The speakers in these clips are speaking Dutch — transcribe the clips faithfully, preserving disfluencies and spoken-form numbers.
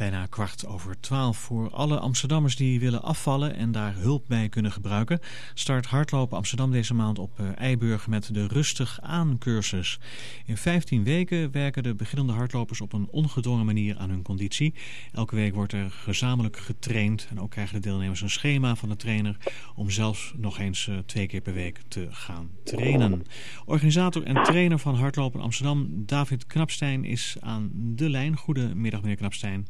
Bijna kwart over twaalf. Voor alle Amsterdammers die willen afvallen en daar hulp bij kunnen gebruiken, start Hardlopen Amsterdam deze maand op Eiburg met de Rustig Aan cursus. In vijftien weken werken de beginnende hardlopers op een ongedwongen manier aan hun conditie. Elke week wordt er gezamenlijk getraind en ook krijgen de deelnemers een schema van de trainer om zelfs nog eens uh, twee keer per week te gaan trainen. Organisator en trainer van Hardlopen Amsterdam, David Knapstein, is aan de lijn. Goedemiddag, meneer Knapstein.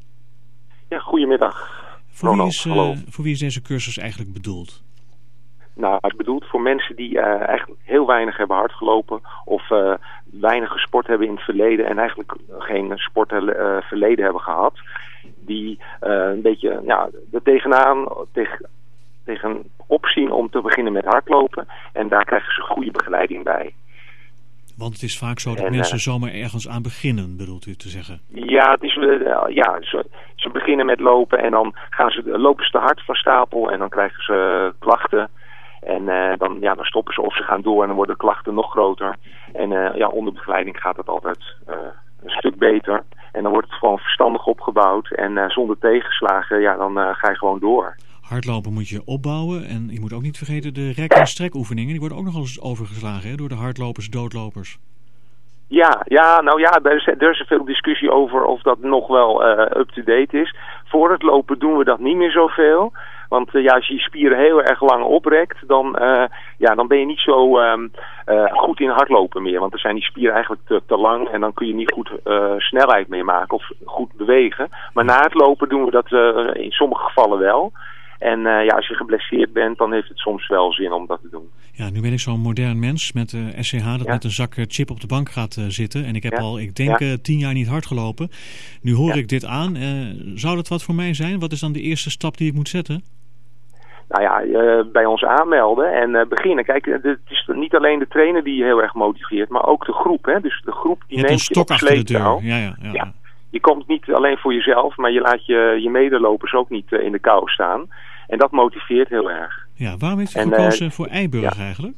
Ja, goedemiddag. Voor wie, is, uh, voor wie is deze cursus eigenlijk bedoeld? Nou, het is bedoeld voor mensen die uh, eigenlijk heel weinig hebben hardgelopen of uh, weinig gesport hebben in het verleden en eigenlijk geen sportverleden uh, hebben gehad. Die uh, een beetje ja, er tegenaan, tegen, tegen opzien om te beginnen met hardlopen. En daar krijgen ze goede begeleiding bij. Want het is vaak zo dat en, mensen uh, zomaar ergens aan beginnen, bedoelt u te zeggen? Ja, het is, uh, ja ze, ze beginnen met lopen en dan gaan ze, lopen ze te hard van stapel en dan krijgen ze uh, klachten. En uh, dan, ja, dan stoppen ze of ze gaan door en dan worden de klachten nog groter. En uh, ja, onder begeleiding gaat het altijd uh, een stuk beter. En dan wordt het gewoon verstandig opgebouwd en uh, zonder tegenslagen, ja, dan uh, ga je gewoon door. Hardlopen moet je opbouwen en je moet ook niet vergeten de rek- en strekoefeningen. Die worden ook nog wel eens overgeslagen, hè, door de hardlopers, doodlopers. Ja, ja, nou ja, er is, er is veel discussie over of dat nog wel uh, up-to-date is. Voor het lopen doen we dat niet meer zoveel. Want uh, ja, als je je spieren heel erg lang oprekt, dan, uh, ja, dan ben je niet zo um, uh, goed in hardlopen meer. Want dan zijn die spieren eigenlijk te, te lang en dan kun je niet goed uh, snelheid meer maken of goed bewegen. Maar na het lopen doen we dat uh, in sommige gevallen wel. En uh, ja, als je geblesseerd bent, dan heeft het soms wel zin om dat te doen. Ja, nu ben ik zo'n modern mens met uh, S C H dat ja. met een zak chip op de bank gaat uh, zitten. En ik heb ja. al, ik denk, ja. uh, tien jaar niet hard gelopen. Nu hoor ja. ik dit aan. Uh, zou dat wat voor mij zijn? Wat is dan de eerste stap die ik moet zetten? Nou ja, uh, bij ons aanmelden en uh, beginnen. Kijk, het is niet alleen de trainer die je heel erg motiveert, maar ook de groep. Hè? Dus de groep die je neemt je op sleeptouw. Ja, ja, ja, ja. Je komt niet alleen voor jezelf, maar je laat je, je medelopers ook niet uh, in de kou staan. En dat motiveert heel erg. Ja, waarom heeft u en, gekozen uh, voor Eiburg ja. eigenlijk?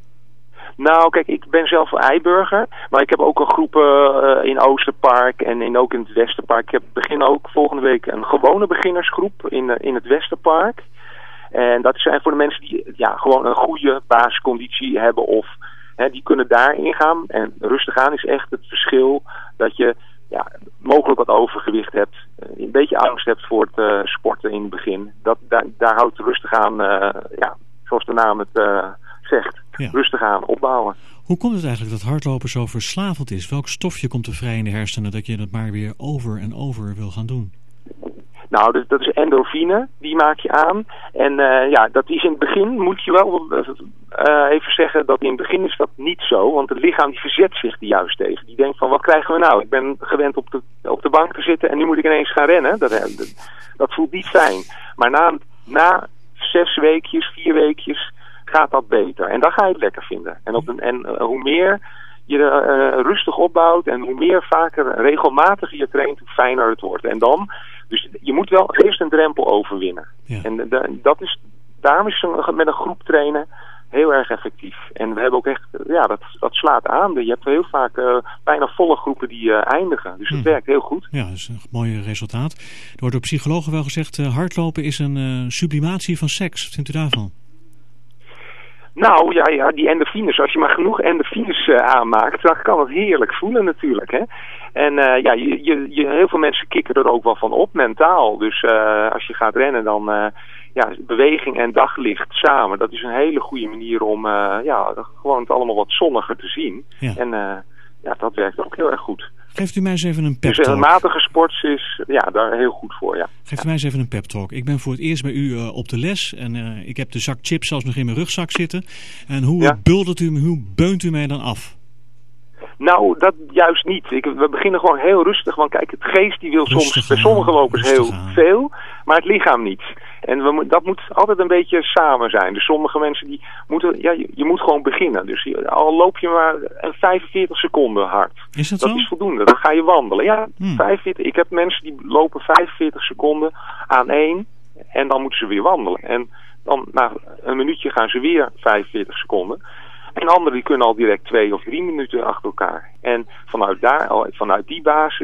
Nou, kijk, ik ben zelf voor Eiburger, maar ik heb ook een groep uh, in Oosterpark en in, ook in het Westerpark. Ik heb begin ook volgende week een gewone beginnersgroep in, uh, in het Westerpark. En dat zijn voor de mensen die ja, gewoon een goede basisconditie hebben of hè, die kunnen daarin gaan. En rustig aan is echt het verschil dat je ja, mogelijk wat overgewicht hebt, een beetje angst hebt voor het uh, sporten in het begin. Dat, daar, daar houdt rustig aan, uh, ja, zoals de naam het uh, zegt, ja. rustig aan opbouwen. Hoe komt het eigenlijk dat hardlopen zo verslavend is? Welk stofje komt er vrij in de hersenen dat je dat maar weer over en over wil gaan doen? Nou, dat, dat is endorfine, die maak je aan. En uh, ja, dat is in het begin, moet je wel uh, even zeggen, dat in het begin is dat niet zo. Want het lichaam die verzet zich er juist tegen. Die denkt van, wat krijgen we nou? Ik ben gewend op de, op de bank te zitten en nu moet ik ineens gaan rennen. Dat, dat, dat voelt niet fijn. Maar na, na zes weekjes, vier weekjes gaat dat beter. En dan ga je het lekker vinden. En, op de, en uh, hoe meer je uh, rustig opbouwt en hoe meer vaker regelmatig je traint, hoe fijner het wordt. En dan... Dus je moet wel eerst een drempel overwinnen. Ja. En de, dat is, daarom is een, met een groep trainen heel erg effectief. En we hebben ook echt, ja, dat, dat slaat aan. Je hebt heel vaak uh, bijna volle groepen die uh, eindigen. Dus het hmm. werkt heel goed. Ja, dat is een mooi resultaat. Er wordt door psychologen wel gezegd, uh, hardlopen is een uh, sublimatie van seks. Wat vindt u daarvan? Nou, ja, ja, die endorfines, als je maar genoeg endorfines uh, aanmaakt, dan kan het heerlijk voelen natuurlijk, hè. En uh, ja, je, je, je, heel veel mensen kicken er ook wel van op, mentaal. Dus uh, als je gaat rennen, dan uh, ja, beweging en daglicht samen. Dat is een hele goede manier om uh, ja, gewoon het allemaal wat zonniger te zien. Ja. En uh, ja, dat werkt ook heel erg goed. Geeft u mij eens even een pep talk. Dus een matige sport is ja, daar heel goed voor, ja. Geeft u ja. mij eens even een pep talk. Ik ben voor het eerst bij u uh, op de les en uh, ik heb de zak chips zelfs nog in mijn rugzak zitten. En hoe ja. buldert u, hoe beunt u mij dan af? Nou, dat juist niet. Ik, we beginnen gewoon heel rustig. Want kijk, het geest die wil rustig soms aan, bij sommige lopers heel aan. veel, maar het lichaam niet. En we, dat moet altijd een beetje samen zijn. Dus sommige mensen die moeten, ja, je, je moet gewoon beginnen. Dus je, al loop je maar vijfenveertig seconden hard. Is dat, dat zo? is voldoende. Dan ga je wandelen. Ja, hmm. vijfenveertig. Ik heb mensen die lopen vijfenveertig seconden aan één en dan moeten ze weer wandelen. En dan na een minuutje gaan ze weer vijfenveertig seconden. En anderen die kunnen al direct twee of drie minuten achter elkaar. En vanuit daar, vanuit die basis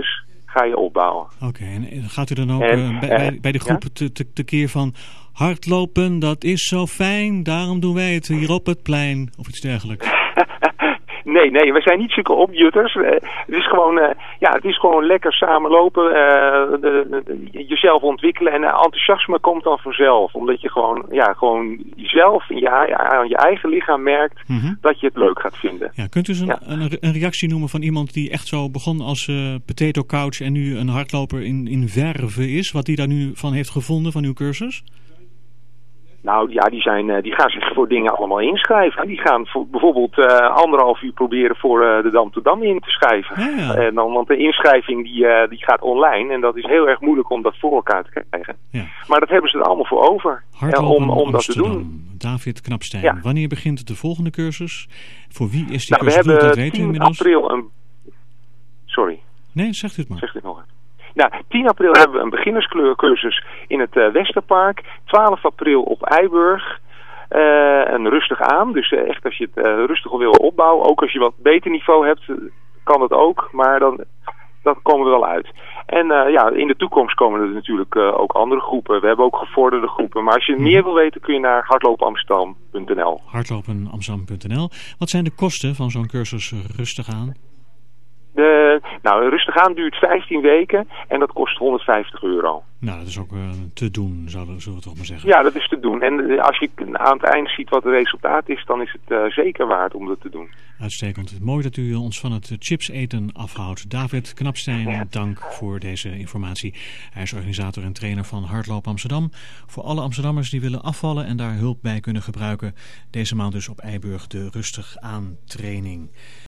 ga je opbouwen. Oké, okay, en gaat u dan ook en, uh, bij, uh, bij, bij de groep ja? te, te, te keer van hardlopen, dat is zo fijn, daarom doen wij het hier op het plein, of iets dergelijks? Nee, nee, we zijn niet zulke opjutters. Uh, het is gewoon, uh, ja, het is gewoon lekker samenlopen, uh, de, de, de, jezelf ontwikkelen en uh, enthousiasme komt dan vanzelf. Omdat je gewoon, ja, gewoon jezelf in je, aan je eigen lichaam merkt mm-hmm. dat je het leuk gaat vinden. Ja, kunt u eens een, ja. een, een reactie noemen van iemand die echt zo begon als uh, potato coach en nu een hardloper in, in verve is? Wat die daar nu van heeft gevonden van uw cursus? Nou ja, die, zijn, die gaan zich voor dingen allemaal inschrijven. Die gaan voor, bijvoorbeeld uh, anderhalf uur proberen voor uh, de Dam tot Dam in te schrijven. Ja, ja. En dan, want de inschrijving die, uh, die gaat online en dat is heel erg moeilijk om dat voor elkaar te krijgen. Ja. Maar dat hebben ze er allemaal voor over uh, om, om dat te doen. David Knapstein, ja. Wanneer begint de volgende cursus? Voor wie is die nou, cursus? We hebben dat weten tien inmiddels. april een... Sorry. Nee, zegt u het maar. Zegt u het nog eens. Nou, tien april hebben we een beginnerscursus in het uh, Westerpark. twaalf april op Eiburg. Uh, een rustig aan. Dus uh, echt als je het uh, rustig wil opbouwen. Ook als je wat beter niveau hebt, kan dat ook. Maar dan dat komen we wel uit. En uh, ja, in de toekomst komen er natuurlijk uh, ook andere groepen. We hebben ook gevorderde groepen. Maar als je meer wil weten, kun je naar hardlopen amsterdam punt n l. hardlopen amsterdam punt n l. Wat zijn de kosten van zo'n cursus rustig aan? De, nou, rustig aan duurt vijftien weken en dat kost honderdvijftig euro. Nou, dat is ook uh, te doen, zullen we toch maar zeggen. Ja, dat is te doen. En uh, als je aan het eind ziet wat het resultaat is, dan is het uh, zeker waard om dat te doen. Uitstekend. Mooi dat u ons van het chips eten afhoudt. David Knapstein, ja. Dank voor deze informatie. Hij is organisator en trainer van Hardloop Amsterdam. Voor alle Amsterdammers die willen afvallen en daar hulp bij kunnen gebruiken. Deze maand dus op Eiburg de rustig aan training.